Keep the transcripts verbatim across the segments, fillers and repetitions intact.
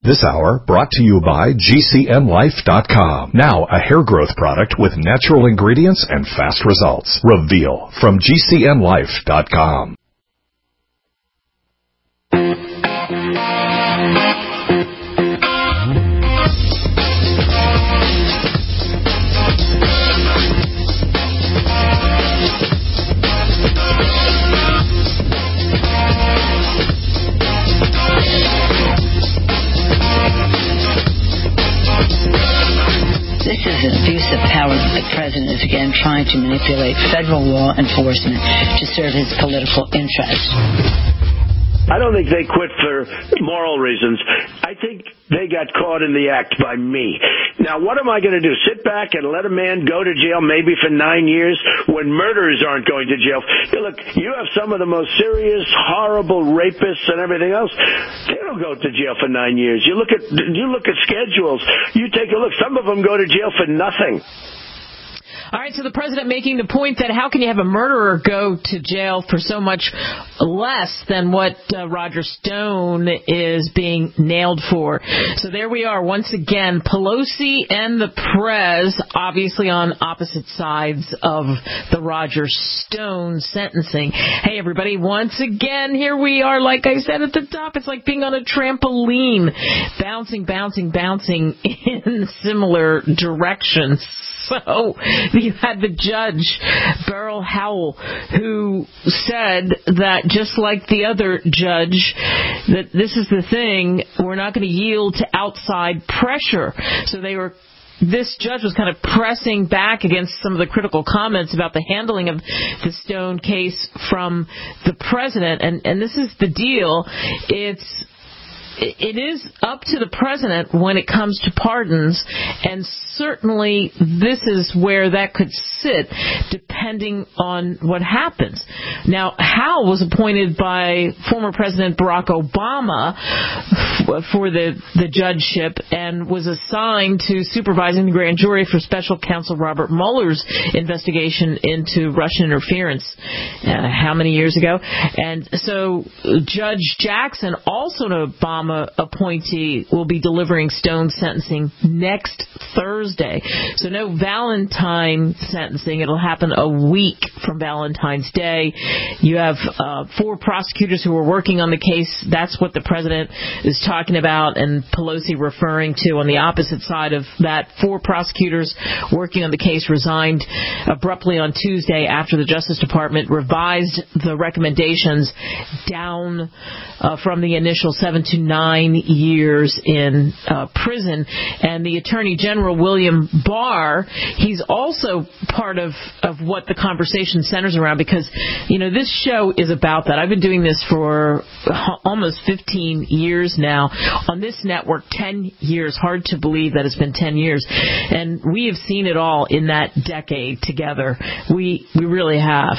This hour brought to you by G C N Life dot com. Now a hair growth product with natural ingredients and fast results. Reveal from G C N Life dot com. This is an abuse of power that the president is again trying to manipulate federal law enforcement to serve his political interests. I don't think they quit for moral reasons. I think they got caught in the act by me. Now, what am I going to do? Sit back and let a man go to jail maybe for nine years when murderers aren't going to jail? Hey, look, you have some of the most serious, horrible rapists and everything else. They don't go to jail for nine years. You look at you look at schedules. You take a look. Some of them go to jail for nothing. All right, so the president making the point that how can you have a murderer go to jail for so much less than what uh, Roger Stone is being nailed for. So there we are once again, Pelosi and the Prez obviously on opposite sides of the Roger Stone sentencing. Hey, everybody, once again, here we are. Like I said at the top, it's like being on a trampoline, bouncing, bouncing, bouncing in similar directions. So you had the judge, Beryl Howell, who said that just like the other judge, that this is the thing, we're not going to yield to outside pressure. So they were This judge was kind of pressing back against some of the critical comments about the handling of the Stone case from the president. And, and this is the deal. It's It is up to the president when it comes to pardons, and certainly this is where that could sit depending on what happens. Now, Howell was appointed by former President Barack Obama for the, the judgeship and was assigned to supervising the grand jury for special counsel Robert Mueller's investigation into Russian interference uh, how many years ago. And so Judge Jackson, also an Obama appointee, will be delivering Stone's sentencing next Thursday. So no Valentine sentencing. It'll happen a week from Valentine's Day. You have uh, four prosecutors who are working on the case. That's what the president is talking about, and Pelosi referring to on the opposite side of that. Four prosecutors working on the case resigned abruptly on Tuesday after the Justice Department revised the recommendations down uh, from the initial seven to nine years in uh, prison. And the Attorney General, William Barr, he's also part of, of what the conversation centers around, because, you know, this show is about that. I've been doing this for almost fifteen years now. On this network, ten years. Hard to believe that it's been ten years. And we have seen it all in that decade together. We, we really have.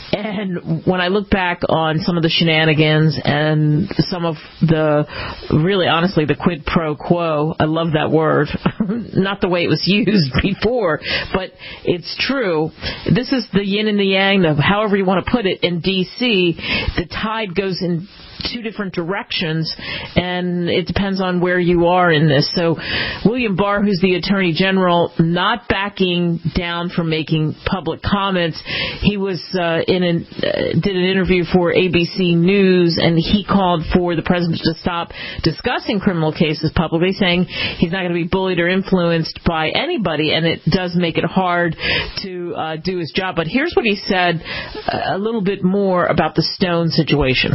And when I look back on some of the shenanigans and some of the, really honestly, the quid pro quo, I love that word, not the way it was used before, but it's true. This is the yin and the yang of however you want to put it. In D C, the tide goes in two different directions, and it depends on where you are in this. So William Barr, who's the Attorney General, not backing down from making public comments. He was uh, in an, uh, did an interview for A B C News, and he called for the president to stop discussing criminal cases publicly, saying he's not going to be bullied or influenced by anybody, and it does make it hard to uh, do his job. But here's what he said a little bit more about the Stone situation.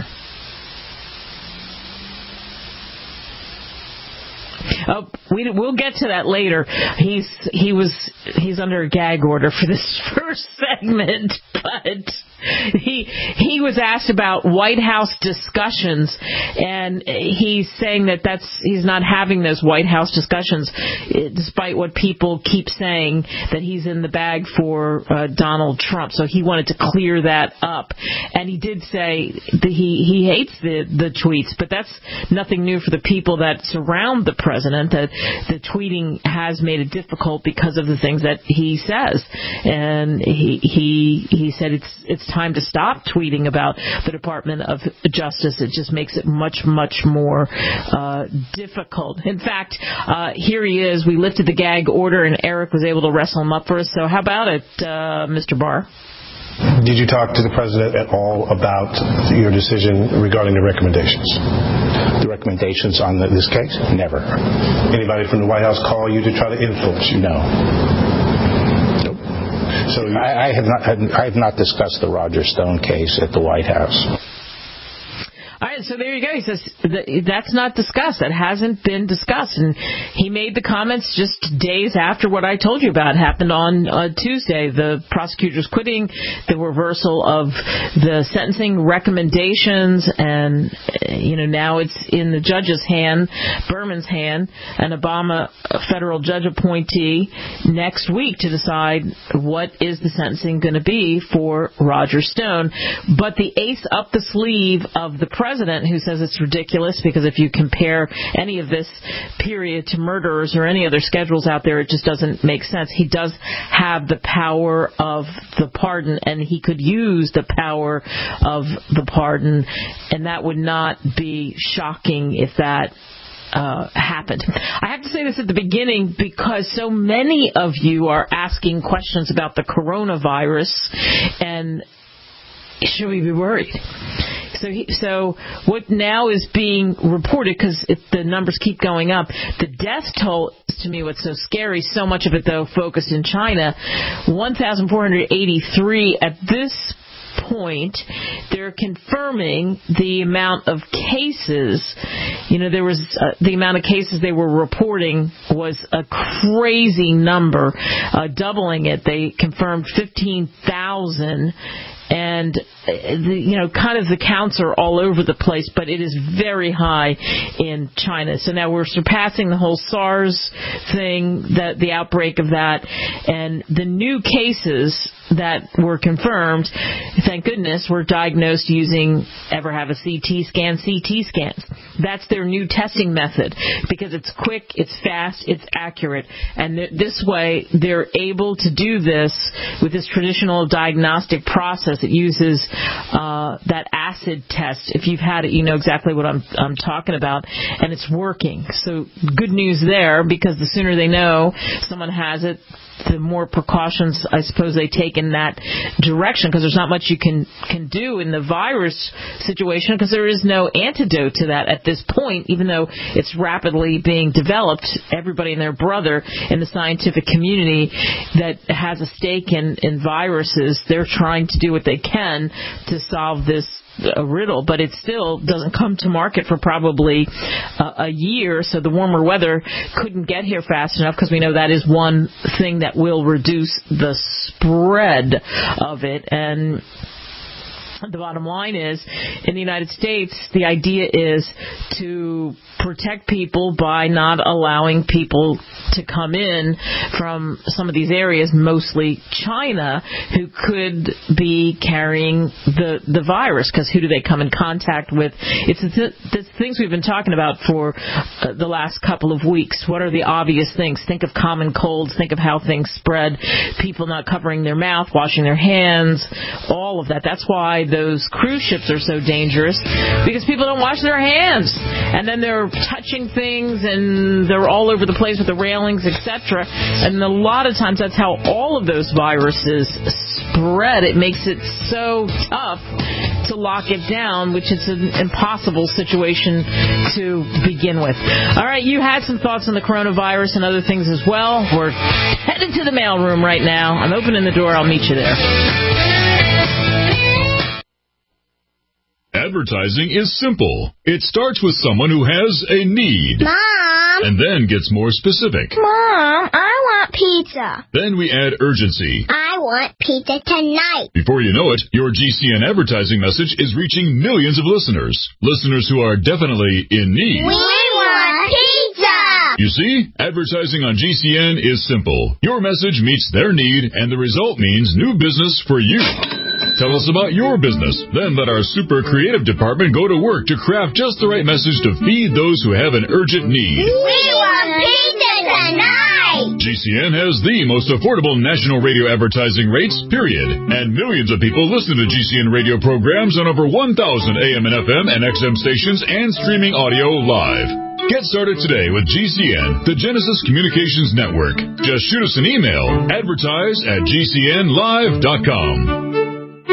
Oh, we, we'll get to that later. He's he was he's under a gag order for this first segment, but he he was asked about White House discussions, and he's saying that that's he's not having those White House discussions, despite what people keep saying that he's in the bag for uh, Donald Trump. So he wanted to clear that up, and he did say that he he hates the the tweets, but that's nothing new for the people that surround the president. That the tweeting has made it difficult because of the things that he says, and he he he said it's it's time to stop tweeting about the Department of Justice. It just makes it much, much more uh, difficult. In fact, uh, here he is. We lifted the gag order, and Eric was able to wrestle him up for us. So how about it, uh, Mister Barr? Did you talk to the president at all about your decision regarding the recommendations? The recommendations on the, this case? Never. Anybody from the White House call you to try to influence you? No. Nope. So I, I have not. I have not discussed the Roger Stone case at the White House. All right, so there you go. He says that that's not discussed. That hasn't been discussed. And he made the comments just days after what I told you about happened on uh, Tuesday. The prosecutors quitting, the reversal of the sentencing recommendations, and, you know, now it's in the judge's hand, Berman's hand, an Obama federal judge appointee next week to decide what is the sentencing going to be for Roger Stone. But the ace up the sleeve of the president, who says it's ridiculous because if you compare any of this period to murderers or any other schedules out there, it just doesn't make sense. He does have the power of the pardon, and he could use the power of the pardon, and that would not be shocking if that Uh, happened. I have to say this at the beginning because so many of you are asking questions about the coronavirus, and should we be worried? So, he, so what now is being reported, because the numbers keep going up, the death toll, to me what's so scary, so much of it, though, focused in China, one thousand four hundred eighty-three at this point. They're confirming the amount of cases. You know, there was uh, the amount of cases they were reporting was a crazy number, uh, doubling it. They confirmed fifteen thousand. And, the, you know, kind of the counts are all over the place, but it is very high in China. So now we're surpassing the whole SARS thing, that the outbreak of that, and the new cases that were confirmed, thank goodness, were diagnosed using, ever have a C T scan, C T scans. That's their new testing method because it's quick, it's fast, it's accurate. And th- this way, they're able to do this with this traditional diagnostic process. It uses uh, that acid test. If you've had it, you know exactly what I'm, I'm talking about, and it's working. So good news there, because the sooner they know someone has it, the more precautions, I suppose, they take in that direction, because there's not much you can, can do in the virus situation, because there is no antidote to that at this point, even though it's rapidly being developed. Everybody and their brother in the scientific community that has a stake in, in viruses, they're trying to do what they can to solve this a riddle, but it still doesn't come to market for probably uh, a year. So the warmer weather couldn't get here fast enough, because we know that is one thing that will reduce the spread of it. And the bottom line is, in the United States, the idea is to protect people by not allowing people to come in from some of these areas, mostly China, who could be carrying the the virus, because who do they come in contact with? It's the, the things we've been talking about for uh, the last couple of weeks. What are the obvious things? Think of common colds. Think of how things spread. People not covering their mouth, washing their hands, all of that. That's why those cruise ships are so dangerous, because people don't wash their hands, and then they're touching things, and they're all over the place with the railings, et cetera. And a lot of times that's how all of those viruses spread. It makes it so tough to lock it down, which is an impossible situation to begin with. All right, you had some thoughts on the coronavirus and other things as well. We're headed to the mailroom right now. I'm opening the door. I'll meet you there. Advertising is simple. It starts with someone who has a need. Mom! And then gets more specific. Mom, I want pizza. Then we add urgency. I want pizza tonight. Before you know it, your G C N advertising message is reaching millions of listeners. Listeners who are definitely in need. We want pizza! You see, advertising on G C N is simple. Your message meets their need, and the result means new business for you. Tell us about your business. Then let our super creative department go to work to craft just the right message to feed those who have an urgent need. We want pizza tonight! G C N has the most affordable national radio advertising rates, period. And millions of people listen to G C N radio programs on over one thousand A M and F M and X M stations and streaming audio live. Get started today with G C N, the Genesis Communications Network. Just shoot us an email, advertise at G C N live dot com.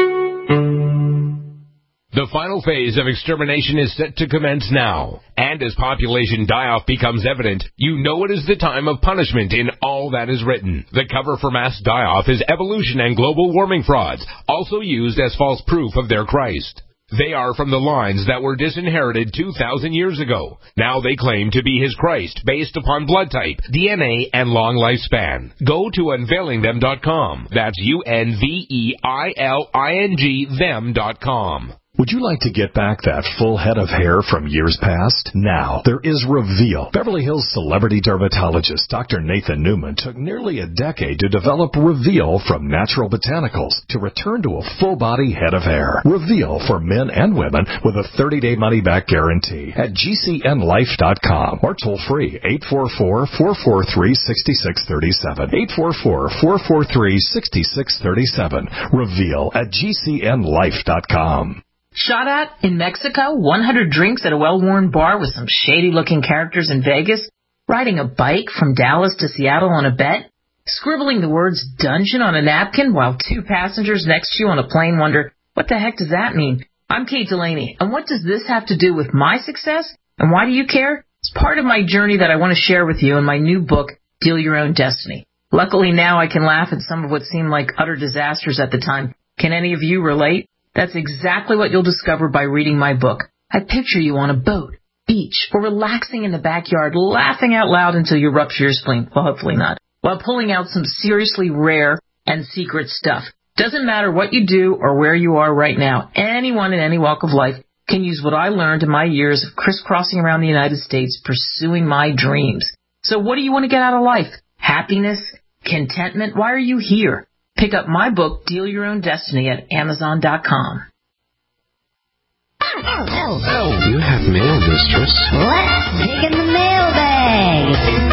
The final phase of extermination is set to commence now. And as population die-off becomes evident, you know it is the time of punishment in all that is written. The cover for mass die-off is evolution and global warming frauds, also used as false proof of their Christ. They are from the lines that were disinherited two thousand years ago. Now they claim to be his Christ based upon blood type, D N A, and long lifespan. Go to unveiling them dot com. That's U N V E I L I N G them dot com. Would you like to get back that full head of hair from years past? Now, there is Reveal. Beverly Hills celebrity dermatologist Doctor Nathan Newman took nearly a decade to develop Reveal from natural botanicals to return to a full-body head of hair. Reveal for men and women with a thirty-day money-back guarantee at G C N life dot com or toll-free eight four four, four four three, six six three seven. eight four four, four four three, six six three seven. Reveal at G C N life dot com. Shot at in Mexico, one hundred drinks at a well-worn bar with some shady-looking characters in Vegas, riding a bike from Dallas to Seattle on a bet, scribbling the words dungeon on a napkin while two passengers next to you on a plane wonder, what the heck does that mean? I'm Kate Delaney, and what does this have to do with my success? And why do you care? It's part of my journey that I want to share with you in my new book, Deal Your Own Destiny. Luckily now I can laugh at some of what seemed like utter disasters at the time. Can any of you relate? That's exactly what you'll discover by reading my book. I picture you on a boat, beach, or relaxing in the backyard, laughing out loud until you rupture your spleen. Well, hopefully not. While pulling out some seriously rare and secret stuff. Doesn't matter what you do or where you are right now. Anyone in any walk of life can use what I learned in my years of crisscrossing around the United States pursuing my dreams. So what do you want to get out of life? Happiness? Contentment? Why are you here? Pick up my book, Deal Your Own Destiny, at Amazon dot com. Oh, oh, oh. You have mail, mistress. Let's dig in the mailbag.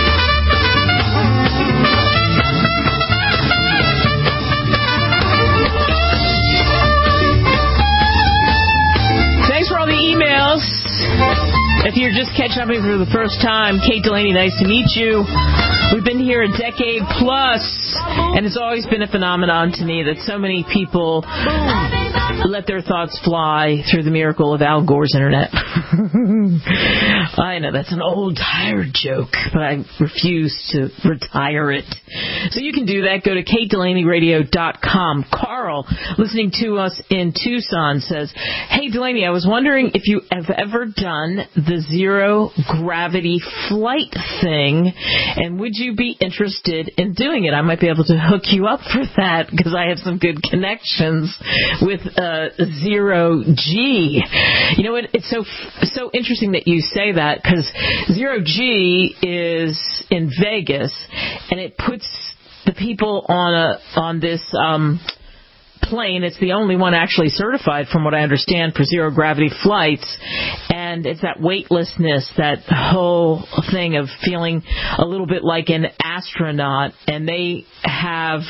Thanks for all the emails. If you're just catching up with me for the first time, Kate Delaney, nice to meet you. We've been here a decade plus, and it's always been a phenomenon to me that so many people let their thoughts fly through the miracle of Al Gore's internet. I know that's an old, tired joke, but I refuse to retire it. So you can do that. Go to kate delaney radio dot com. Carl, listening to us in Tucson, says, hey, Delaney, I was wondering if you have ever done the zero gravity flight thing, and would you be interested in doing it? I might be able to hook you up for that because I have some good connections with uh, zero G. You know what? It's so so interesting that you say that because zero G is in Vegas, and it puts the people on a on this um, plane. It's the only one actually certified, from what I understand, for zero gravity flights. And it's that weightlessness, that whole thing of feeling a little bit like an astronaut. And they have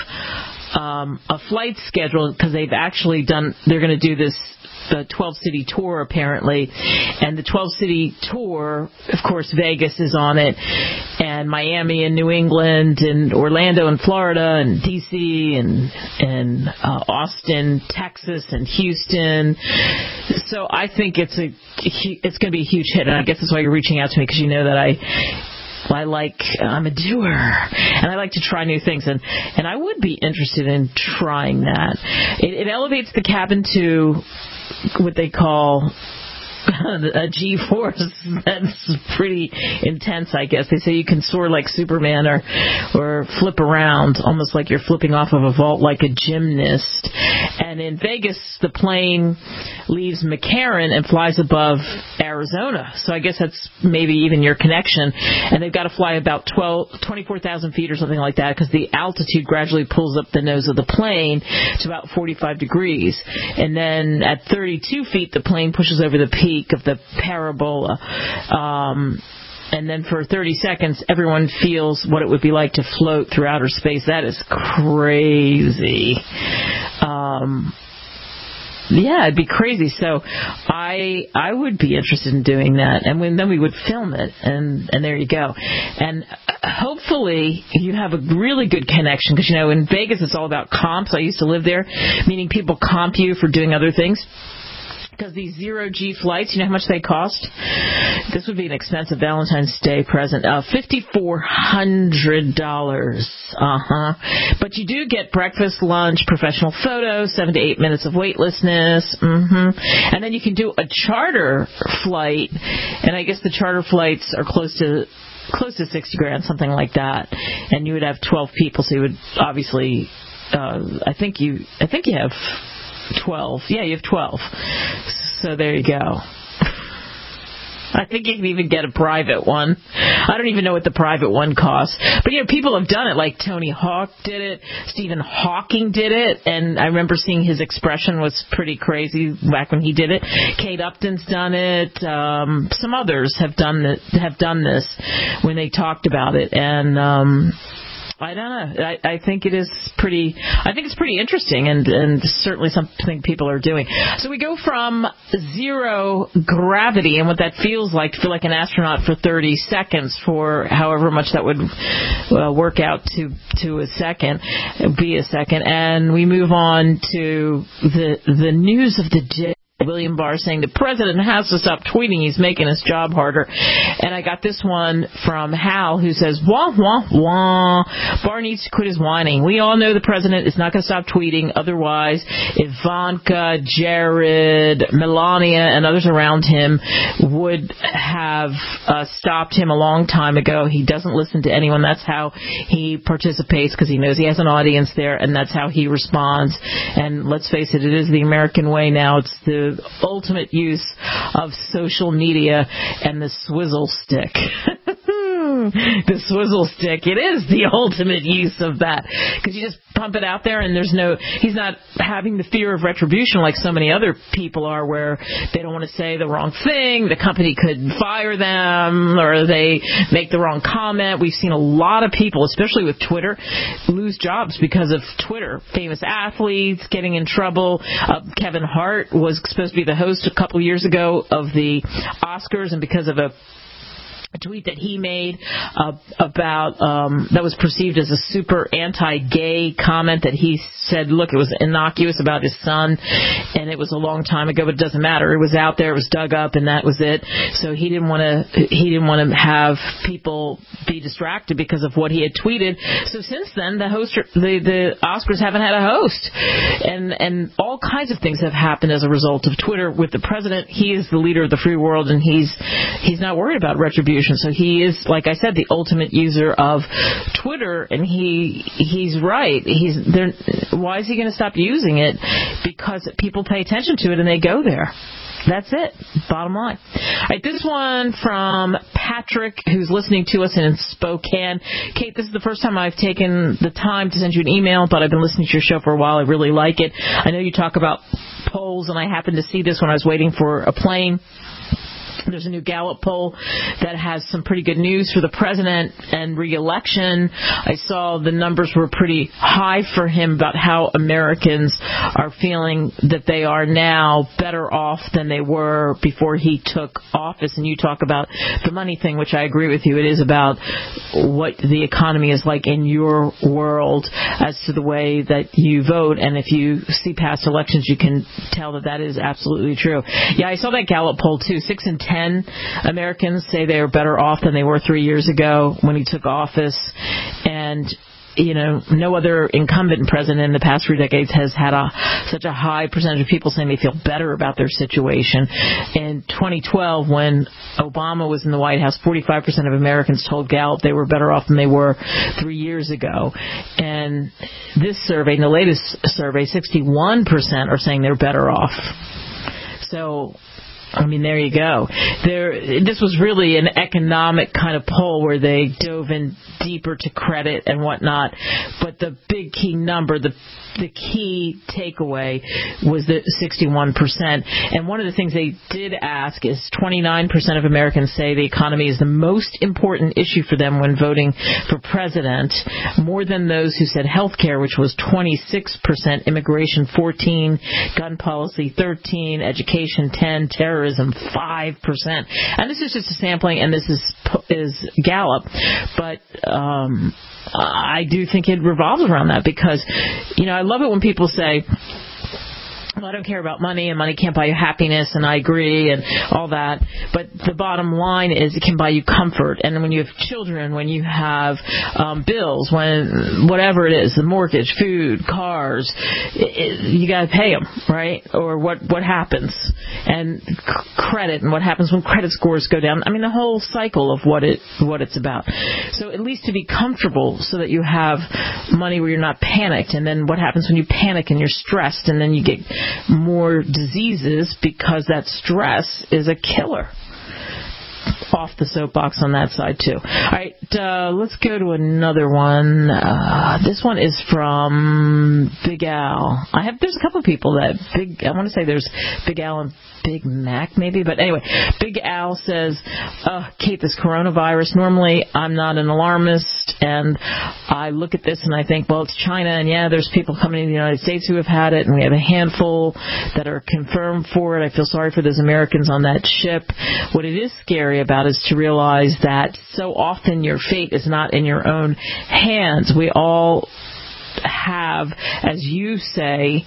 um, a flight schedule because they've actually done, they're going to do this the twelve-city tour, apparently. And the twelve-city tour, of course, Vegas is on it, and Miami and New England and Orlando and Florida and D C and, and uh, Austin, Texas and Houston. So I think it's a it's going to be a huge hit, and I guess that's why you're reaching out to me, because you know that I... I like, I'm a doer, and I like to try new things, and, and I would be interested in trying that. It, it elevates the cabin to what they call a G-force. That's pretty intense, I guess. They say you can soar like Superman or or flip around, almost like you're flipping off of a vault like a gymnast. And in Vegas, the plane leaves McCarran and flies above Arizona. So I guess that's maybe even your connection. And they've got to fly about twelve, twenty-four thousand feet or something like that, because the altitude gradually pulls up the nose of the plane to about forty-five degrees. And then at thirty-two feet, the plane pushes over the peak of the parabola. Um, and then for thirty seconds, everyone feels what it would be like to float through outer space. That is crazy. Um, yeah, it'd be crazy. So I I would be interested in doing that, and when, then we would film it, and, and there you go. And hopefully you have a really good connection, because, you know, in Vegas it's all about comps. I used to live there, meaning people comp you for doing other things. Because these zero-G flights, you know how much they cost? This would be an expensive Valentine's Day present. Uh, five thousand four hundred dollars. Uh-huh. But you do get breakfast, lunch, professional photos, seven to eight minutes of weightlessness. Mm-hmm. And then you can do a charter flight. And I guess the charter flights are close to... close to sixty grand, something like that. And you would have twelve people, so you would obviously... Uh, I think you... I think you have... twelve. Yeah, you have twelve. So there you go. I think you can even get a private one. I don't even know what the private one costs. But, you know, people have done it. Like Tony Hawk did it. Stephen Hawking did it. And I remember seeing his expression was pretty crazy back when he did it. Kate Upton's done it. Um, some others have done it, have done this when they talked about it. And... Um, I don't know. I, I think it is pretty. I think it's pretty interesting, and, and certainly something people are doing. So we go from zero gravity and what that feels like to feel like an astronaut for thirty seconds, for however much that would uh, work out to to a second, be a second, and we move on to the the news of the day. William Barr saying the president has to stop tweeting. He's making his job harder. And I got this one from Hal, who says, wah, wah, wah. Barr needs to quit his whining. We all know the president is not going to stop tweeting. Otherwise, Ivanka, Jared, Melania, and others around him would have uh, stopped him a long time ago. He doesn't listen to anyone. That's how he participates, because he knows he has an audience there, and that's how he responds. And let's face it, it is the American way now. It's the ultimate use of social media and the swizzle stick. The swizzle stick. It is the ultimate use of that, because you just pump it out there, and there's no, he's not having the fear of retribution like so many other people are, where they don't want to say the wrong thing, the company could fire them, or they make the wrong comment. We've seen a lot of people, especially with Twitter, lose jobs because of Twitter. Famous athletes getting in trouble. Uh, Kevin Hart was supposed to be the host a couple years ago of the Oscars, and because of a a tweet that he made uh, about um, that was perceived as a super anti-gay comment that he said, look, it was innocuous about his son, and it was a long time ago, but it doesn't matter. It was out there, it was dug up, and that was it. So he didn't want to he didn't want to have people be distracted because of what he had tweeted. So since then, the host the the Oscars haven't had a host, and and all kinds of things have happened as a result of Twitter with the president. He is the leader of the free world, and he's he's not worried about retribution. So he is, like I said, the ultimate user of Twitter, and he he's right. He's there. Why is he going to stop using it? Because people pay attention to it and they go there. That's it. Bottom line. All right, this one from Patrick, who's listening to us in Spokane. Kate, this is the first time I've taken the time to send you an email, but I've been listening to your show for a while. I really like it. I know you talk about polls, and I happened to see this when I was waiting for a plane. There's a new Gallup poll that has some pretty good news for the president and re-election. I saw the numbers were pretty high for him about how Americans are feeling that they are now better off than they were before he took office. And you talk about the money thing, which I agree with you. It is about what the economy is like in your world as to the way that you vote. And if you see past elections, you can tell that that is absolutely true. Yeah, I saw that Gallup poll, too. Six in ten Americans say they are better off than they were three years ago when he took office. And, you know, no other incumbent president in the past three decades has had a such a high percentage of people saying they feel better about their situation. In twenty twelve, when Obama was in the White House, forty-five percent of Americans told Gallup they were better off than they were three years ago. And this survey, in the latest survey, sixty-one percent are saying they're better off. So I mean, there you go. There, this was really an economic kind of poll where they dove in deeper to credit and whatnot. But the big key number, the the key takeaway was the sixty-one percent. And one of the things they did ask is twenty-nine percent of Americans say the economy is the most important issue for them when voting for president, more than those who said health care, which was twenty-six percent, immigration fourteen, gun policy thirteen, education ten, terrorism five percent. And this is just a sampling, and this is is Gallup. But um, I do think it revolves around that because, you know, I love it when people say, well, I don't care about money, and money can't buy you happiness, and I agree, and all that. But the bottom line is it can buy you comfort. And when you have children, when you have um, bills, when whatever it is, the mortgage, food, cars, it, it, you got to pay them, right? Or what, what happens? And c- credit, and what happens when credit scores go down. I mean, the whole cycle of what it what it's about. So at least to be comfortable so that you have money where you're not panicked. And then what happens when you panic and you're stressed, and then you get more diseases because that stress is a killer. Off the soapbox on that side too. All right, uh, let's go to another one. Uh, this one is from Big Al. I have there's a couple of people that Big. I want to say there's Big Al and Big Mac maybe, but anyway, Big Al says, uh, Kate, this coronavirus. Normally, I'm not an alarmist, and I look at this and I think, well, it's China, and yeah, there's people coming in the United States who have had it, and we have a handful that are confirmed for it. I feel sorry for those Americans on that ship. What it is scary about is to realize that so often your fate is not in your own hands. We all have, as you say,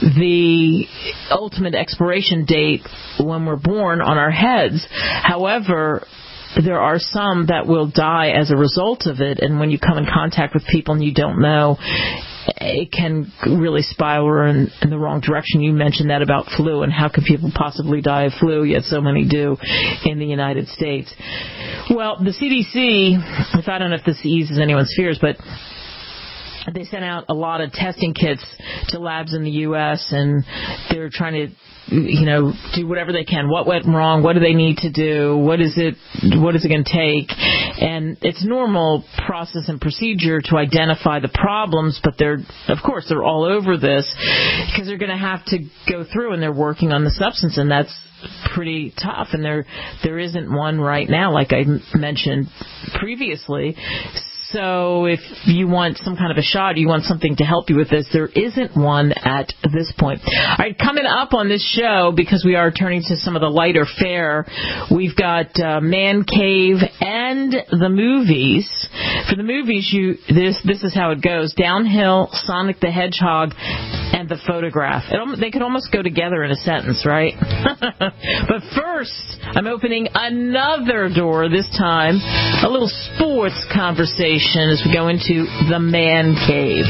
the ultimate expiration date when we're born on our heads. However, there are some that will die as a result of it, and when you come in contact with people and you don't know, it can really spiral in, in the wrong direction. You mentioned that about flu, and how can people possibly die of flu, yet so many do in the United States. Well, the C D C, if I don't know if this eases anyone's fears, but they sent out a lot of testing kits to labs in the U S, and they're trying to, you know, do whatever they can. What went wrong? What do they need to do? What is it, what is it going to take? And it's normal process and procedure to identify the problems, but they're, of course, they're all over this because they're going to have to go through, and they're working on the substance, and that's pretty tough. And there, there isn't one right now, like I mentioned previously. So if you want some kind of a shot, you want something to help you with this, there isn't one at this point. All right, coming up on this show, because we are turning to some of the lighter fare, we've got uh, Man Cave and the movies. For the movies, you this this is how it goes. Downhill, Sonic the Hedgehog, and The Photograph. It, they could almost go together in a sentence, right? But first, I'm opening another door, this time a little sports conversation as we go into the Man Cave.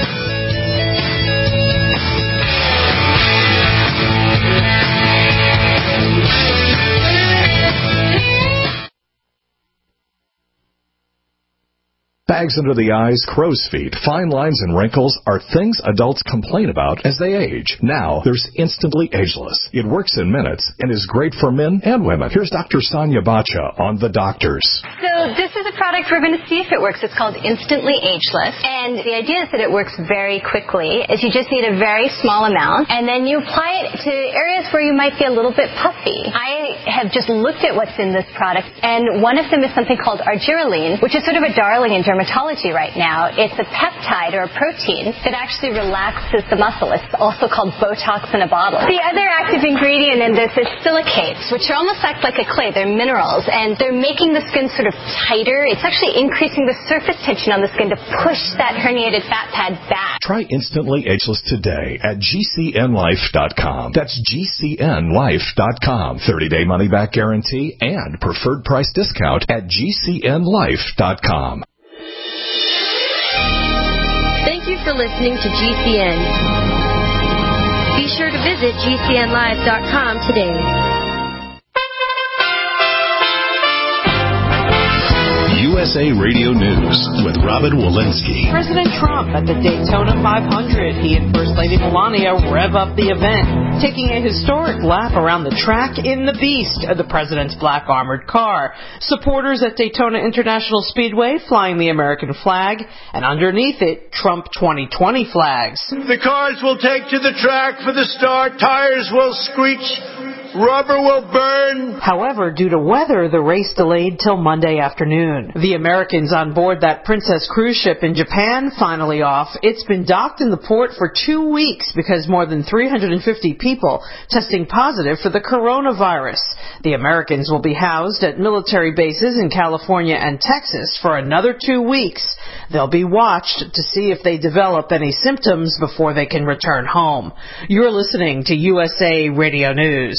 Bags under the eyes, crow's feet, fine lines, and wrinkles are things adults complain about as they age. Now, there's Instantly Ageless. It works in minutes and is great for men and women. Here's Doctor Sonia Bacha on The Doctors. So this is a product we're going to see if it works. It's called Instantly Ageless. And the idea is that it works very quickly. Is you just need a very small amount, and then you apply it to areas where you might be a little bit puffy. I have just looked at what's in this product, and one of them is something called argireline, which is sort of a darling in dermatology right now. It's a peptide or a protein that actually relaxes the muscle. It's also called Botox in a bottle. The other active ingredient in this is silicates, which are almost act like a clay. They're minerals, and they're making the skin sort of tighter. It's actually increasing the surface tension on the skin to push that herniated fat pad back. Try Instantly Ageless today at G C N life dot com. That's G C N life dot com. thirty-day money-back guarantee and preferred price discount at G C N life dot com. Thank you for listening to G C N. Be sure to visit G C N live dot com today. U S A Radio News with Robin Walensky. President Trump at the Daytona five hundred. He and First Lady Melania rev up the event, taking a historic lap around the track in the Beast, the president's black armored car. Supporters at Daytona International Speedway flying the American flag, and underneath it, Trump twenty twenty flags. The cars will take to the track for the start. Tires will screech. Rubber will burn. However, due to weather, the race delayed till Monday afternoon. The Americans on board that Princess cruise ship in Japan finally off. It's been docked in the port for two weeks because more than three hundred fifty people testing positive for the coronavirus. The Americans will be housed at military bases in California and Texas for another two weeks. They'll be watched to see if they develop any symptoms before they can return home. You're listening to U S A Radio News.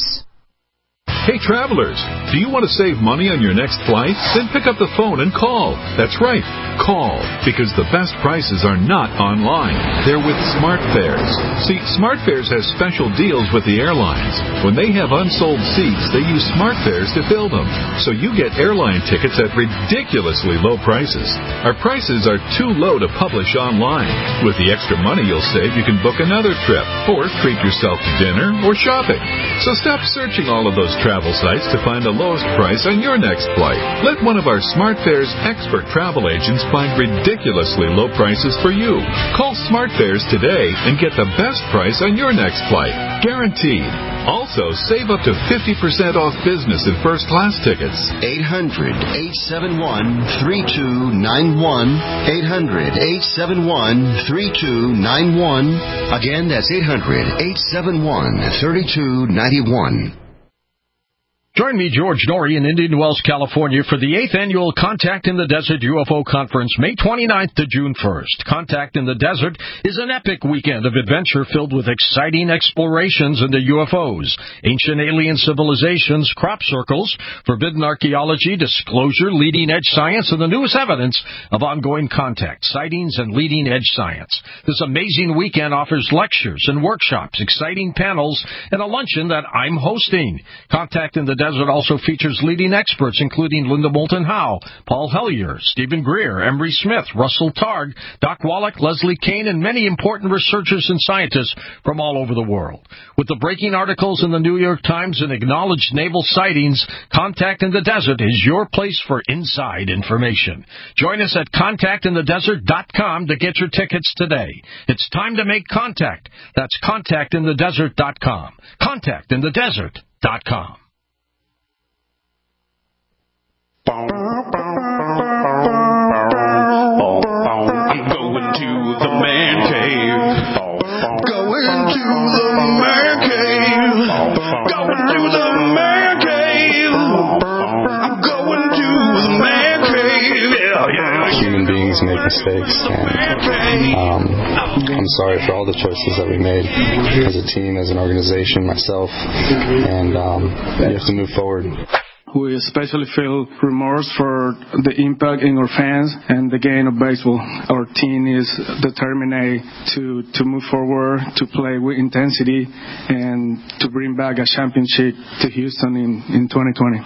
Hey travelers, do you want to save money on your next flight? Then pick up the phone and call. That's right, call, because the best prices are not online. They're with SmartFares. See, SmartFares has special deals with the airlines. When they have unsold seats, they use SmartFares to fill them. So you get airline tickets at ridiculously low prices. Our prices are too low to publish online. With the extra money you'll save, you can book another trip or treat yourself to dinner or shopping. So stop searching all of those travel sites to find the lowest price on your next flight. Let one of our SmartFares expert travel agents find ridiculously low prices for you. Call SmartFares today and get the best price on your next flight. Guaranteed. Also, save up to fifty percent off business and first class tickets. eight hundred, eight seven one, three two nine one. eight hundred, eight seven one, three two nine one. Again, that's eight hundred, eight seven one, three two nine one. Join me, George Norrie, in Indian Wells, California, for the eighth annual Contact in the Desert U F O Conference, May twenty-ninth to June first. Contact in the Desert is an epic weekend of adventure filled with exciting explorations into U F Os, ancient alien civilizations, crop circles, forbidden archaeology, disclosure, leading-edge science, and the newest evidence of ongoing contact, sightings, and leading-edge science. This amazing weekend offers lectures and workshops, exciting panels, and a luncheon that I'm hosting. Contact in the Desert also features leading experts, including Linda Moulton Howe, Paul Hellyer, Stephen Greer, Emery Smith, Russell Targ, Doc Wallach, Leslie Kane, and many important researchers and scientists from all over the world. With the breaking articles in the New York Times and acknowledged naval sightings, Contact in the Desert is your place for inside information. Join us at contact in the desert dot com to get your tickets today. It's time to make contact. That's contact in the desert dot com. contact in the desert dot com. I'm going to the man cave. Going to the man cave. Going to the man cave. I'm going to the man cave. Yeah, yeah. Human beings make mistakes, and um, I'm sorry for all the choices that we made as a team, as an organization, myself, and um, you have to move forward. We especially feel remorse for the impact in our fans and the game of baseball. Our team is determined to, to move forward, to play with intensity, and to bring back a championship to Houston in, in twenty twenty.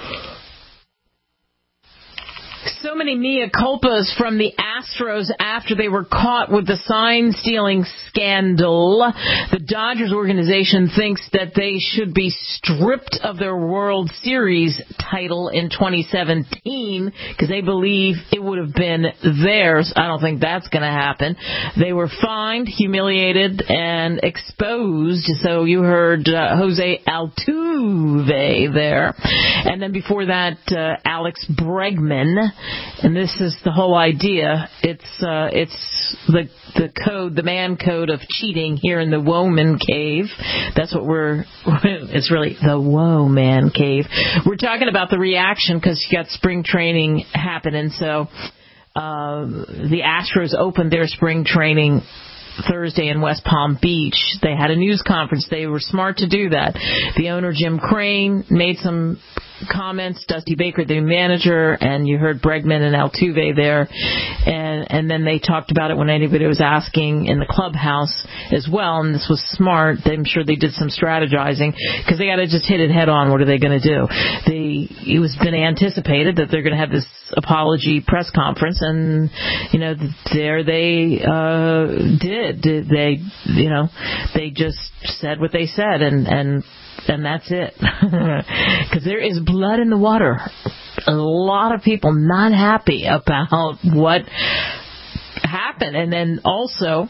So many mea culpas from the Astros after they were caught with the sign-stealing scandal. The Dodgers organization thinks that they should be stripped of their World Series title in twenty seventeen because they believe it would have been theirs. I don't think that's going to happen. They were fined, humiliated, and exposed. So you heard uh, Jose Altuve there. And then before that, uh, Alex Bregman. And this is the whole idea. It's uh, it's the the code, the man code of cheating here in the Woman Cave. That's what we're. It's really the Woe Man Cave. We're talking about the reaction because you got spring training happening. So uh, the Astros opened their spring training Thursday in West Palm Beach. They had a news conference. They were smart to do that. The owner, Jim Crane, made some comments. Dusty Baker, the manager, and you heard Bregman and Altuve there. and and then they talked about it when anybody was asking in the clubhouse as well, and this was smart. I'm sure they did some strategizing because they got to just hit it head on. What are they going to do? They it was been anticipated that they're going to have this apology press conference, and you know there they uh, did. They you know they just said what they said, and and and that's it. Because there is blood in the water. A lot of people not happy about what happened, and then also,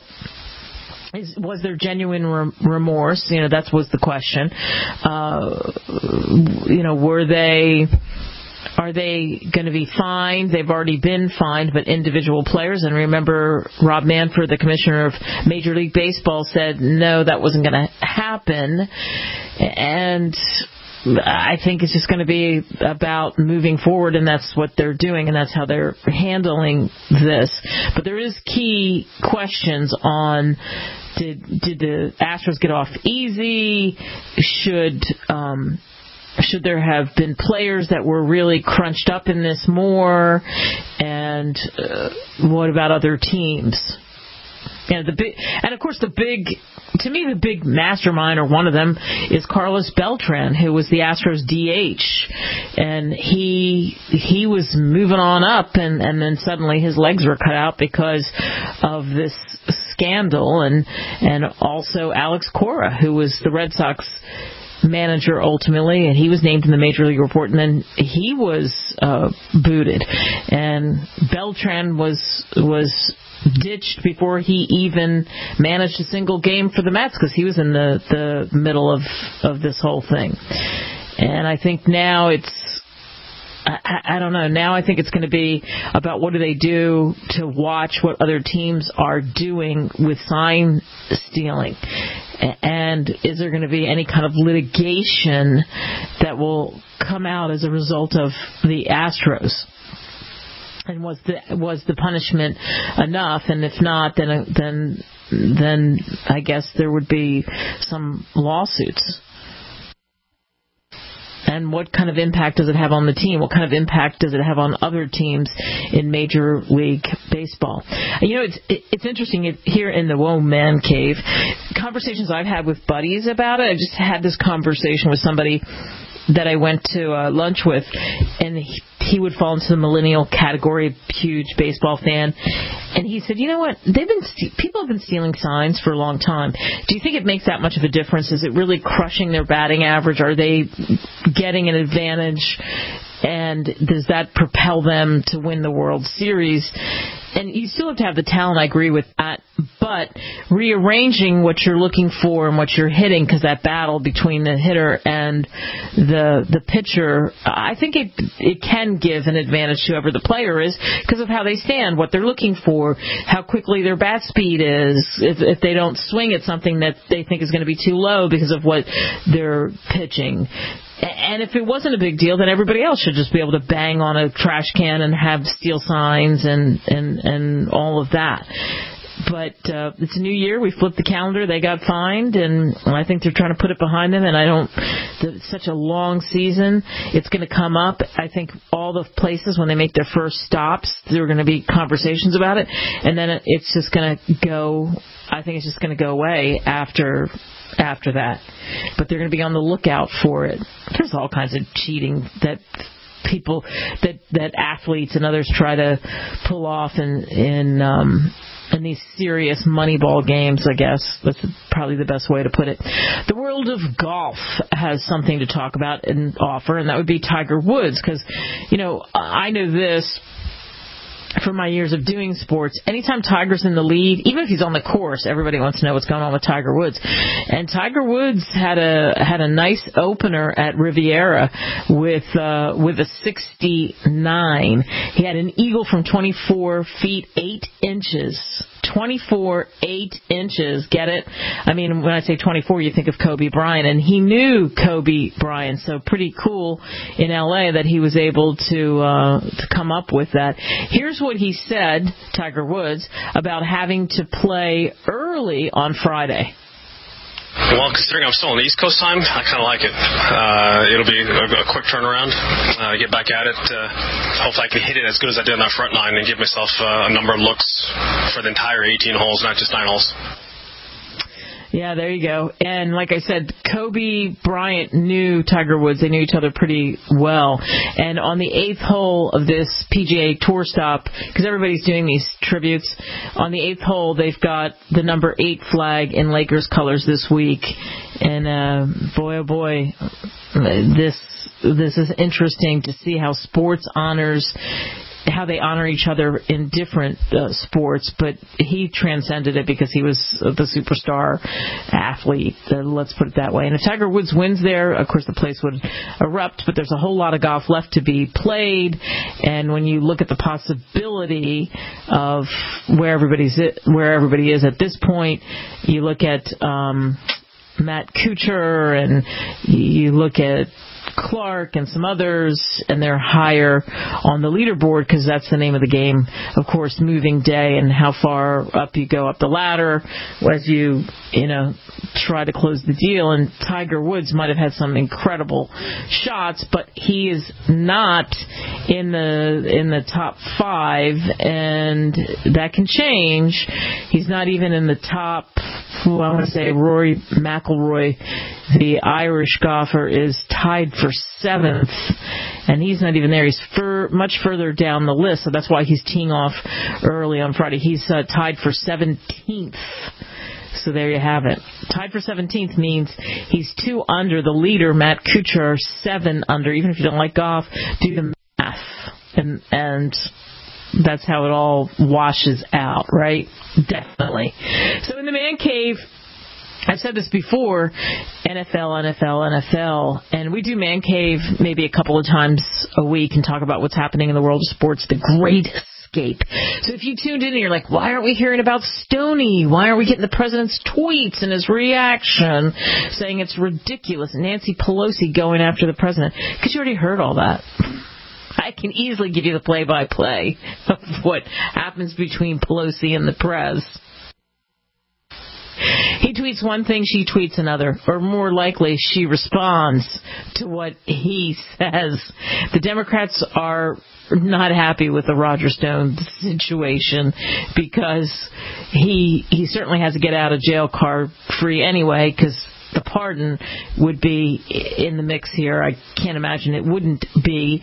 is, was there genuine re- remorse? You know, that was the question. Uh, you know, were they? Are they going to be fined? They've already been fined, but individual players. And remember, Rob Manfred, the commissioner of Major League Baseball, said no, that wasn't going to happen. And I think it's just going to be about moving forward, and that's what they're doing, and that's how they're handling this. But there is key questions on did did the Astros get off easy? Should um, should there have been players that were really crunched up in this more? And uh, what about other teams? You know, the big, and of course the big, to me the big mastermind, or one of them, is Carlos Beltran, who was the Astros D H, and he he was moving on up, and, and then suddenly his legs were cut out because of this scandal, and and also Alex Cora, who was the Red Sox manager ultimately, and he was named in the Major League Report, and then he was uh, booted, and Beltran was was. ditched before he even managed a single game for the Mets, because he was in the, the middle of, of this whole thing. And I think now it's, I, I don't know, now I think it's going to be about what do they do to watch what other teams are doing with sign stealing. And is there going to be any kind of litigation that will come out as a result of the Astros? And was the was the punishment enough? And if not, then then then I guess there would be some lawsuits. And what kind of impact does it have on the team? What kind of impact does it have on other teams in Major League Baseball? You know, it's it's interesting here in the Whoa Man Cave, conversations I've had with buddies about it. I just had this conversation with somebody that I went to uh, lunch with, and he, he would fall into the millennial category, huge baseball fan. And he said, you know what, they've been st- people have been stealing signs for a long time. Do you think it makes that much of a difference? Is it really crushing their batting average? Are they getting an advantage? And does that propel them to win the World Series? And you still have to have the talent, I agree with that, but rearranging what you're looking for and what you're hitting, because that battle between the hitter and the the pitcher, I think it it can give an advantage to whoever the player is because of how they stand, what they're looking for, how quickly their bat speed is, if, if they don't swing at something that they think is going to be too low because of what they're pitching. And if it wasn't a big deal, then everybody else should just be able to bang on a trash can and have steal signs and, and, and all of that. But uh, it's a new year. We flipped the calendar. They got fined, and I think they're trying to put it behind them. And I don't. It's such a long season. It's going to come up. I think all the places when they make their first stops, there are going to be conversations about it, and then it's just going to go. I think it's just going to go away after. after that. But they're going to be on the lookout for it. There's all kinds of cheating that people, that, that athletes and others try to pull off in, in, um, in these serious Moneyball games, I guess. That's probably the best way to put it. The world of golf has something to talk about and offer, and that would be Tiger Woods, because, you know, I know this from my years of doing sports. Anytime Tiger's in the lead, even if he's on the course, everybody wants to know what's going on with Tiger Woods. And Tiger Woods had a had a nice opener at Riviera with uh, with a sixty-nine. He had an eagle from twenty-four feet eight inches. twenty-four eight inches. Get it? I mean, when I say twenty-four, you think of Kobe Bryant, and he knew Kobe Bryant, so pretty cool in L A that he was able to uh, to come up with that. Here's what he said, Tiger Woods, about having to play early on Friday. Well, considering I'm still on the East Coast time, I kind of like it. Uh, it'll be a, a quick turnaround. Uh, get back at it. Uh, hopefully I can hit it as good as I did on that front nine and give myself uh, a number of looks for the entire eighteen holes, not just nine holes. Yeah, there you go. And like I said, Kobe Bryant knew Tiger Woods. They knew each other pretty well. And on the eighth hole of this P G A Tour stop, because everybody's doing these tributes, on the eighth hole they've got the number eight flag in Lakers colors this week. And uh, boy, oh boy, this this is interesting to see how sports honors how they honor each other in different uh, sports, but he transcended it because he was the superstar athlete, uh, let's put it that way. And if Tiger Woods wins there, of course the place would erupt, but there's a whole lot of golf left to be played, and when you look at the possibility of where everybody's where everybody is at this point, you look at um, Matt Kuchar, and you look at Clark and some others, and they're higher on the leaderboard because that's the name of the game, of course, moving day and how far up you go up the ladder as you, you know, try to close the deal. And Tiger Woods might have had some incredible shots, but he is not in the in the top five, and that can change. He's not even in the top, who I want to say, Rory McIlroy, the Irish golfer, is tied for seventh, and he's not even there. He's fur, much further down the list, so that's why he's teeing off early on Friday. He's uh, tied for seventeenth. So there you have it. Tied for seventeenth means he's two under the leader, Matt Kuchar, seven under. Even if you don't like golf, do the math. And, and that's how it all washes out, right? Definitely. So in the man cave, I've said this before, N F L, N F L, N F L, and we do Man Cave maybe a couple of times a week and talk about what's happening in the world of sports, the great escape. So if you tuned in and you're like, why aren't we hearing about Stoney? Why aren't we getting the president's tweets and his reaction saying it's ridiculous, Nancy Pelosi going after the president? Because you already heard all that. I can easily give you the play-by-play of what happens between Pelosi and the press. He tweets one thing, she tweets another, or more likely, she responds to what he says. The Democrats are not happy with the Roger Stone situation because he he certainly has a get out of jail card free anyway, because the pardon would be in the mix here. I can't imagine it wouldn't be.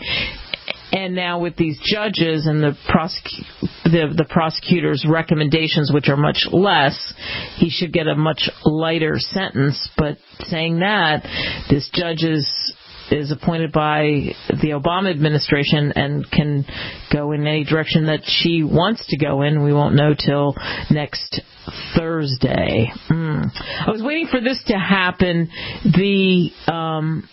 And now with these judges and the, prosecu- the the prosecutor's recommendations, which are much less, he should get a much lighter sentence. But saying that, this judge is, is appointed by the Obama administration and can go in any direction that she wants to go in. We won't know till next Thursday. Mm. I was waiting for this to happen. The... Um,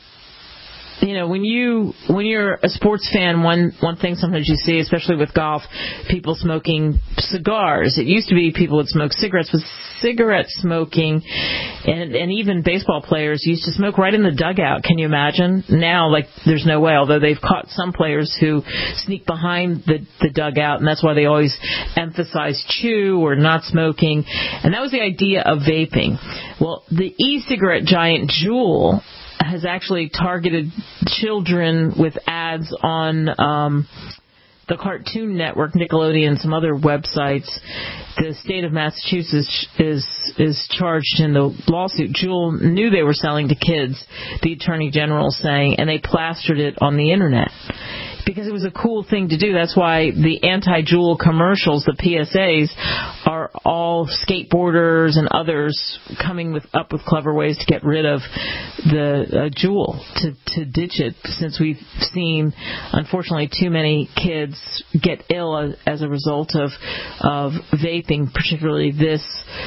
You know, when you when you're a sports fan, one one thing sometimes you see, especially with golf, people smoking cigars. It used to be people would smoke cigarettes, but cigarette smoking, and and even baseball players used to smoke right in the dugout. Can you imagine? Now, like, there's no way. Although they've caught some players who sneak behind the the dugout, and that's why they always emphasize chew or not smoking. And that was the idea of vaping. Well, the e-cigarette giant Juul has actually targeted children with ads on um, the Cartoon Network, Nickelodeon, and some other websites. The state of Massachusetts is is charged in the lawsuit. Juul knew they were selling to kids, the Attorney General saying, and they plastered it on the Internet because it was a cool thing to do. That's why the anti-Juul commercials, the P S As, are all skateboarders and others coming with, up with clever ways to get rid of the uh, Juul, to, to ditch it, since we've seen, unfortunately, too many kids get ill as, as a result of, of vaping, particularly this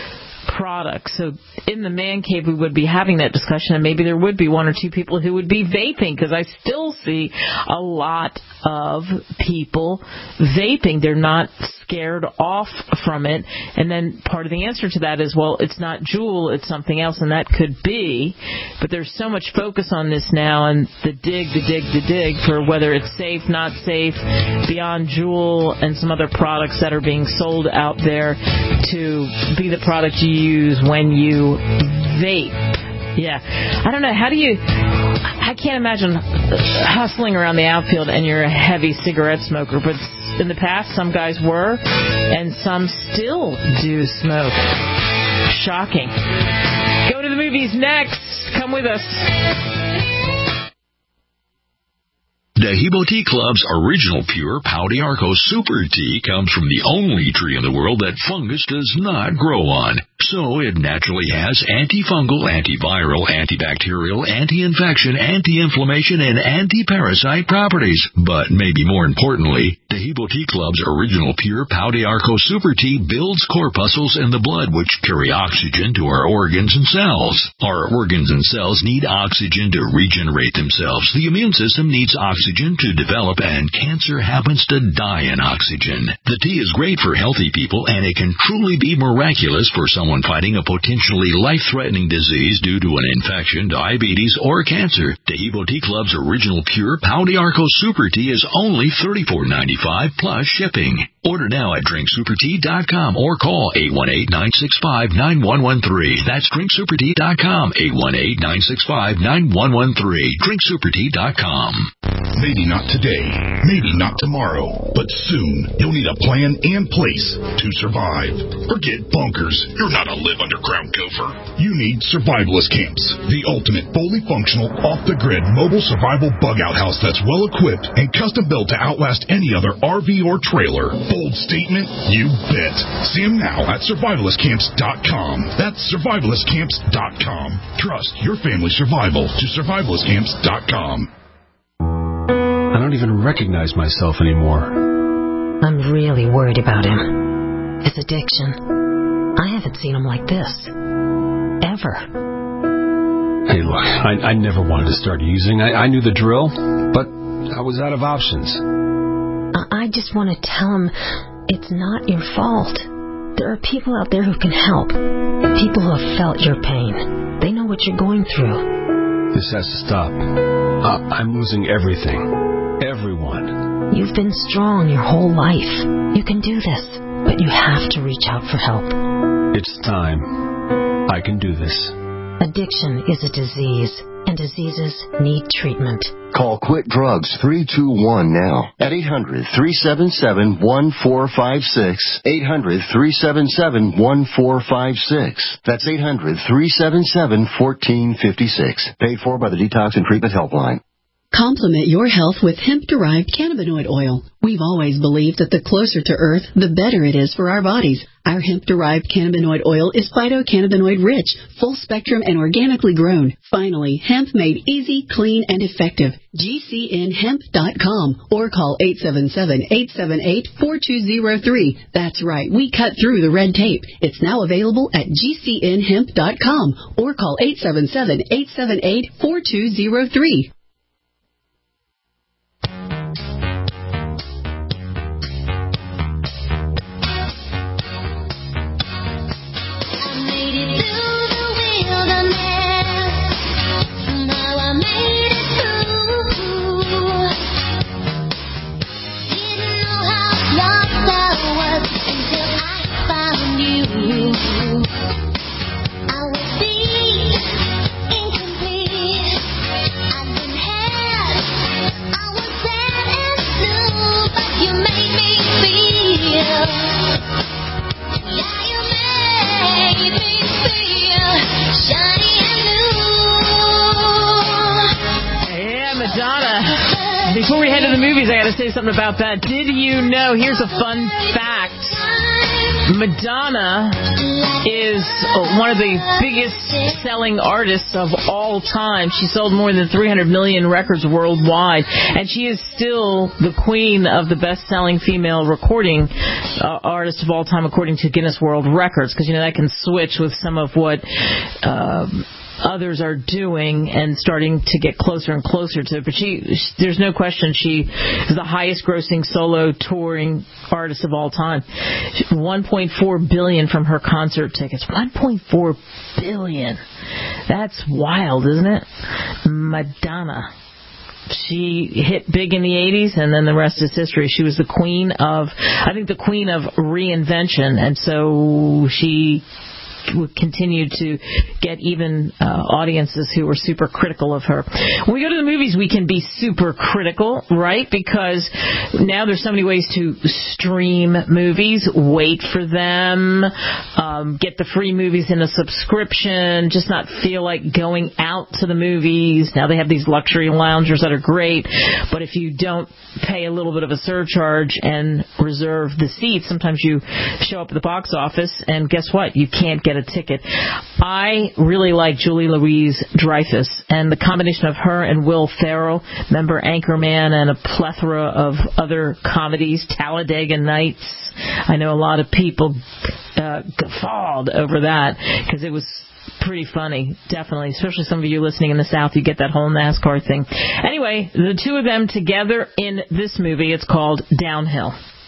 product. So in the man cave, we would be having that discussion, and maybe there would be one or two people who would be vaping, because I still see a lot of people vaping. They're not scared off from it. And then part of the answer to that is, well, it's not Juul, it's something else, and that could be. But there's so much focus on this now, and the dig, the dig, the dig for whether it's safe, not safe, beyond Juul and some other products that are being sold out there to be the product you use when you vape. Yeah. I don't know. How do you... I can't imagine hustling around the outfield and you're a heavy cigarette smoker, but in the past some guys were, and some still do smoke. Shocking. Go to the movies next. Come with us. Dehibo Tea Club's original pure Pau d'Arco Super Tea comes from the only tree in the world that fungus does not grow on. So it naturally has antifungal, antiviral, antibacterial, anti-infection, anti-inflammation, and anti-parasite properties. But maybe more importantly, Dehibo Tea Club's original pure Pau d'Arco Super Tea builds corpuscles in the blood which carry oxygen to our organs and cells. Our organs and cells need oxygen to regenerate themselves. The immune system needs oxygen to develop, and cancer happens to die in oxygen. The tea is great for healthy people, and it can truly be miraculous for someone fighting a potentially life-threatening disease due to an infection, diabetes, or cancer. Dehibo Tea Club's original pure Pau d'Arco Super Tea is only thirty-four ninety-five plus shipping. Order now at drink super tea dot com or call eight one eight, nine six five, nine one one three. That's drink super tea dot com, eight one eight, nine six five, nine one one three. drink super tea dot com. Maybe not today, maybe not tomorrow, but soon you'll need a plan and place to survive. Forget bunkers. You're not a live underground gopher. You need survivalist camps, the ultimate fully functional, off-the-grid mobile survival bug-out house that's well-equipped and custom-built to outlast any other R V or trailer. Bold statement? You bet. See them now at survivalist camps dot com. That's survivalist camps dot com. Trust your family's survival to survivalist camps dot com. I don't even recognize myself anymore. I'm really worried about him. His addiction. I haven't seen him like this. Ever. Hey, look, I, I never wanted to start using. I, I knew the drill, but I was out of options. I just want to tell him it's not your fault. There are people out there who can help. People who have felt your pain. They know what you're going through. This has to stop. Uh, I'm losing everything. Everyone. You've been strong your whole life. You can do this, but you have to reach out for help. It's time. I can do this. Addiction is a disease, and diseases need treatment. Call Quit Drugs three two one now at eight hundred, three seven seven, one four five six. eight hundred, three seven seven, one four five six. That's eight hundred, three seven seven, one four five six. Paid for by the Detox and Treatment Helpline. Complement your health with hemp-derived cannabinoid oil. We've always believed that the closer to Earth, the better it is for our bodies. Our hemp-derived cannabinoid oil is phytocannabinoid-rich, full-spectrum, and organically grown. Finally, hemp made easy, clean, and effective. G C N hemp dot com or call eight seven seven, eight seven eight, four two zero three. That's right, we cut through the red tape. It's now available at G C N hemp dot com or call eight seven seven, eight seven eight, four two zero three. Before we head to the movies, I got to say something about that. Did you know? Here's a fun fact. Madonna is one of the biggest selling artists of all time. She sold more than three hundred million records worldwide, and she is still the queen of the best-selling female recording uh, artist of all time, according to Guinness World Records, because, you know, that can switch with some of what... Uh, others are doing and starting to get closer and closer to it. But she, there's no question she is the highest grossing solo touring artist of all time. one point four billion dollars from her concert tickets. one point four billion dollars. That's wild, isn't it? Madonna. She hit big in the eighties, and then the rest is history. She was the queen of, I think, the queen of reinvention, and so she would continue to get even uh, audiences who were super critical of her. When we go to the movies, we can be super critical, right? Because now there's so many ways to stream movies, wait for them, um, get the free movies in a subscription, just not feel like going out to the movies. Now they have these luxury loungers that are great, but if you don't pay a little bit of a surcharge and reserve the seats, sometimes you show up at the box office and guess what? You can't get a ticket. I really like Julie Louis-Dreyfus, and the combination of her and Will Ferrell, member Anchorman and a plethora of other comedies, Talladega Nights. I know a lot of people uh, guffawed over that because it was pretty funny, definitely, especially some of you listening in the South. You get that whole NASCAR thing. Anyway, the two of them together in this movie, it's called Downhill.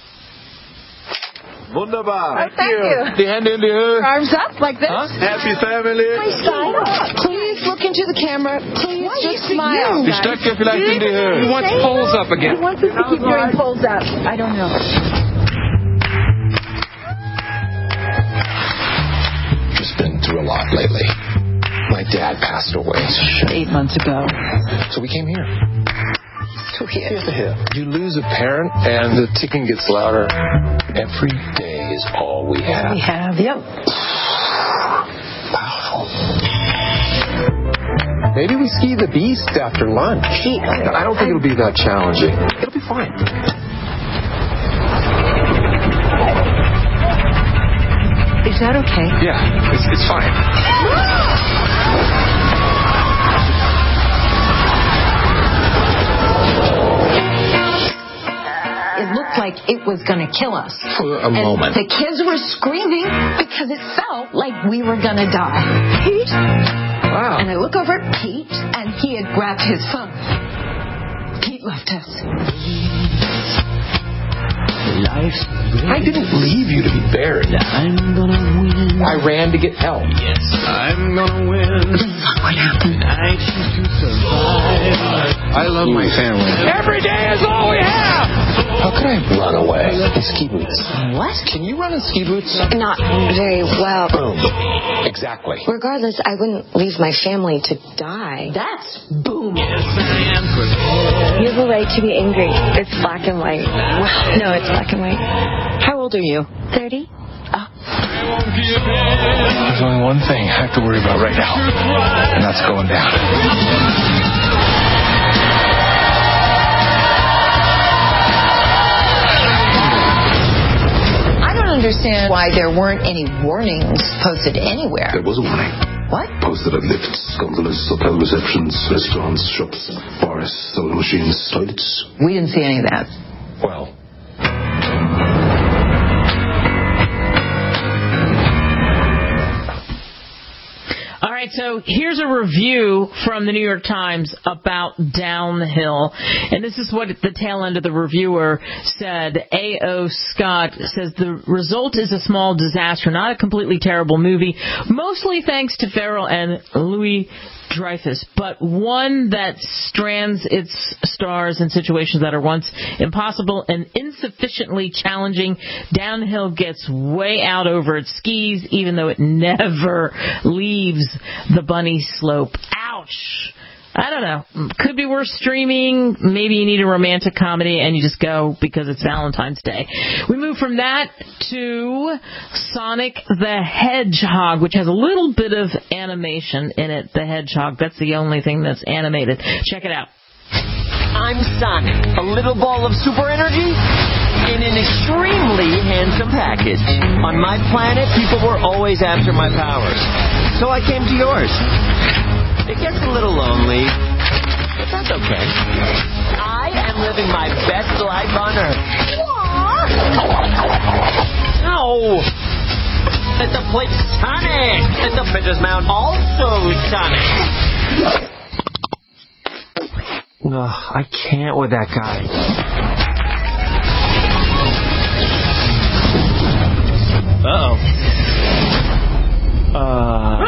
Wunderbar. Oh, thank you. Die Hände in die Höhe. Arms up like this. Huh? Happy family. Please look into the camera. Please Why just smile. Die Stöcke vielleicht in die Höhe. He wants poles up again. He wants us to keep doing poles up. I don't know. Just been through a lot lately. My dad passed away eight months ago. So we came here. To here. Here to here. You lose a parent and the ticking gets louder. Every day is all we have. We have, yep. Powerful. Maybe we ski the beast after lunch. I don't think it'll be that challenging. It'll be fine. Is that okay? Yeah, it's, it's fine. It looked like it was going to kill us. For a and moment. The kids were screaming because it felt like we were going to die. Pete? Wow. And I look over at Pete, and he had grabbed his phone. Pete left us. I didn't leave you to be buried. I'm gonna win. I ran to get help. Yes, I'm gonna win. Look what happened. I choose to survive. I love my family. Every day is all we have. How could I run away in ski boots? What? Can you run in ski boots? Not very well. Boom. Exactly. Regardless, I wouldn't leave my family to die. That's boom. You have a right to be angry. It's black and white. No, it's black and white. How old are you? thirty. Oh. There's only one thing I have to worry about right now, and that's going down. Understand why there weren't any warnings posted anywhere. There was a warning. What? Posted at lifts, gondolas, hotel receptions, restaurants, shops, bars, soda machines, toilets. We didn't see any of that. Well. All right, so here's a review from the New York Times about Downhill. And this is what the tail end of the reviewer said. A O. Scott says, the result is a small disaster, not a completely terrible movie, mostly thanks to Ferrell and Louis Dreyfus, but one that strands its stars in situations that are once impossible and insufficiently challenging. Downhill gets way out over its skis, even though it never leaves the bunny slope. Ouch! I don't know. Could be worth streaming. Maybe you need a romantic comedy and you just go because it's Valentine's Day. We move from that to Sonic the Hedgehog, which has a little bit of animation in it. The Hedgehog. That's the only thing that's animated. Check it out. I'm Sonic, a little ball of super energy in an extremely handsome package. On my planet, people were always after my powers. So I came to yours. It gets a little lonely, but that's okay. I am living my best life on Earth. Ow! It's a play Sonic at the Fitness Mount. Also Sonic. Ugh, I can't with that guy. Uh-oh. Uh...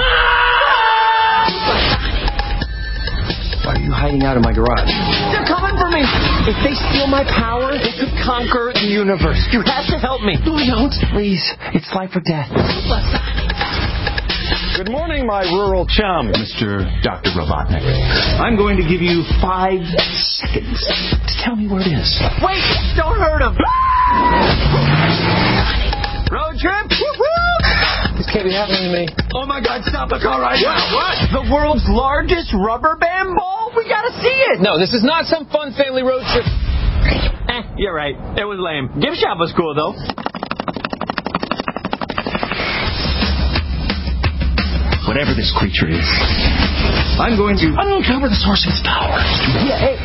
Why are you hiding out in my garage? They're coming for me! If they steal my power, they could conquer the universe. You have to help me. No, don't. Please. It's life or death. Good morning, my rural chum, Mister Doctor Robotnik. I'm going to give you five seconds to tell me where it is. Wait! Don't hurt him! Road trip? This can't be happening to me. Oh my God, stop the car right now. What? The world's largest rubber band ball? We gotta see it. No, this is not some fun family road trip. Eh, you're right. It was lame. Gift shop was cool, though. Whatever this creature is, I'm going to uncover the source of its power. Yeah, hey.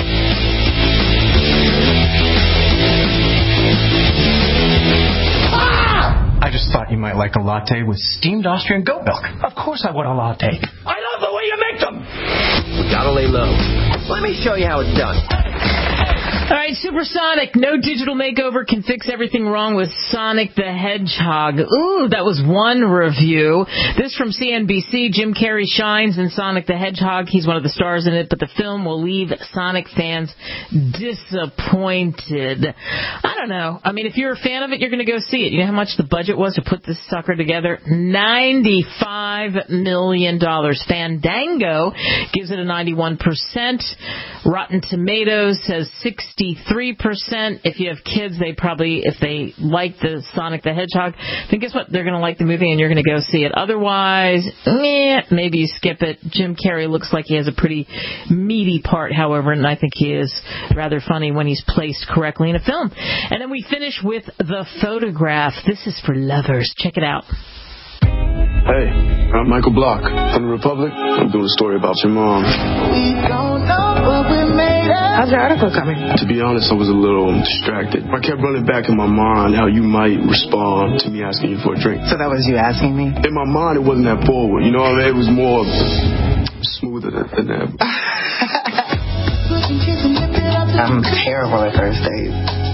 I just thought you might like a latte with steamed Austrian goat milk. Of course I want a latte. I love the way you make them. We gotta lay low. Let me show you how it's done. All right, Supersonic. No digital makeover can fix everything wrong with Sonic the Hedgehog. Ooh, that was one review. This from C N B C. Jim Carrey shines in Sonic the Hedgehog. He's one of the stars in it, but the film will leave Sonic fans disappointed. I don't know. I mean, if you're a fan of it, you're going to go see it. You know how much the budget was to put this sucker together? ninety-five million dollars. Fandango gives it a ninety-one percent. Rotten Tomatoes says sixty-three percent. If you have kids, they probably, if they like the Sonic the Hedgehog, then guess what? They're going to like the movie and you're going to go see it. Otherwise, meh, maybe you skip it. Jim Carrey looks like he has a pretty meaty part, however, and I think he is rather funny when he's placed correctly in a film. And then we finish with The Photograph. This is for lovers. Check it out. Hey, I'm Michael Block from The Republic. I'm doing a story about your mom. We don't know what we made of. How's your article coming? To be honest, I was a little distracted. I kept running back in my mind how you might respond to me asking you for a drink. So that was you asking me? In my mind, it wasn't that forward. You know what I mean? It was more smoother than, than that. I'm terrible at first dates.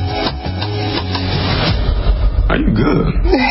Are you good?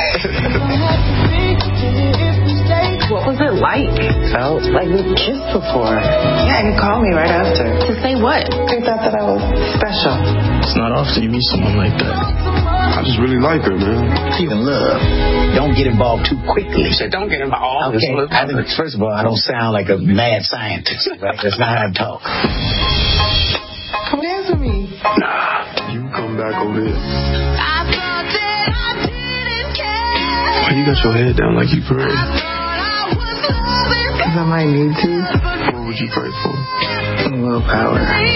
What was it like? Felt like we kissed before. Yeah, you called me right after. To say what? You thought that I was special. It's not often you meet someone like that. I just really like her, man. Even love. Don't get involved too quickly. You said don't get involved. Okay. I think, first of all, I don't sound like a mad scientist. Right? That's not how I talk. Come dance with me. Nah, you come back over here. I thought that I didn't care. Why you got your head down like you pray? Because I might need to. What would you pray for? A little power.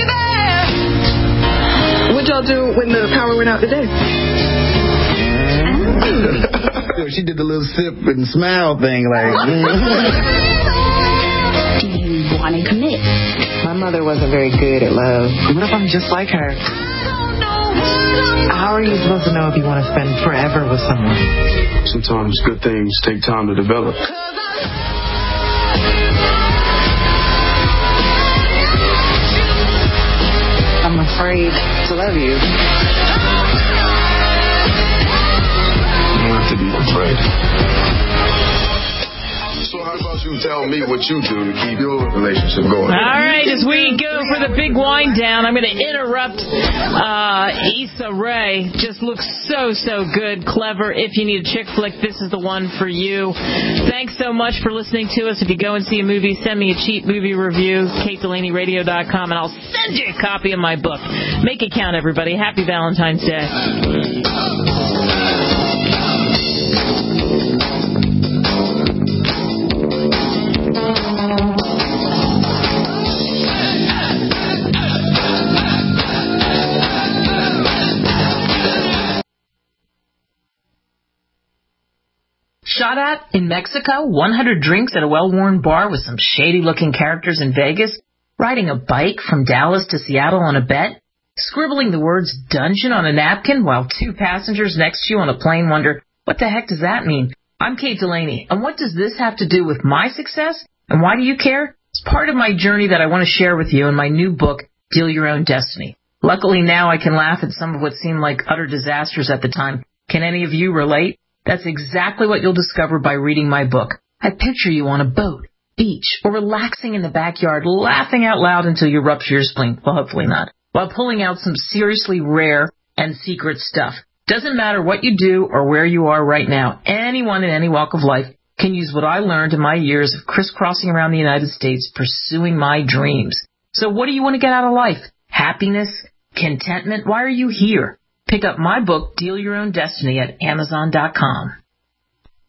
What'd y'all do when the power went out today? She did the little sip and smile thing like. Do you want to commit? My mother wasn't very good at love. What if I'm just like her? How are you supposed to know if you want to spend forever with someone? Sometimes good things take time to develop. I'm afraid to love you. You don't have to be afraid. So how about you tell me what you do to keep your relationship going? All right, as we go for the big wind down, I'm going to interrupt uh, Issa Rae. Just looks so, so good, clever. If you need a chick flick, this is the one for you. Thanks so much for listening to us. If you go and see a movie, send me a cheap movie review, kate delaney radio dot com, and I'll send you a copy of my book. Make it count, everybody. Happy Valentine's Day. Shot at in Mexico, one hundred drinks at a well-worn bar with some shady-looking characters in Vegas, riding a bike from Dallas to Seattle on a bet, scribbling the words dungeon on a napkin while two passengers next to you on a plane wonder, what the heck does that mean? I'm Kate Delaney, and what does this have to do with my success, and why do you care? It's part of my journey that I want to share with you in my new book, Deal Your Own Destiny. Luckily now I can laugh at some of what seemed like utter disasters at the time. Can any of you relate? That's exactly what you'll discover by reading my book. I picture you on a boat, beach, or relaxing in the backyard, laughing out loud until you rupture your spleen. Well, hopefully not. While pulling out some seriously rare and secret stuff. Doesn't matter what you do or where you are right now. Anyone in any walk of life can use what I learned in my years of crisscrossing around the United States pursuing my dreams. So what do you want to get out of life? Happiness? Contentment? Why are you here? Pick up my book, Deal Your Own Destiny, at Amazon dot com.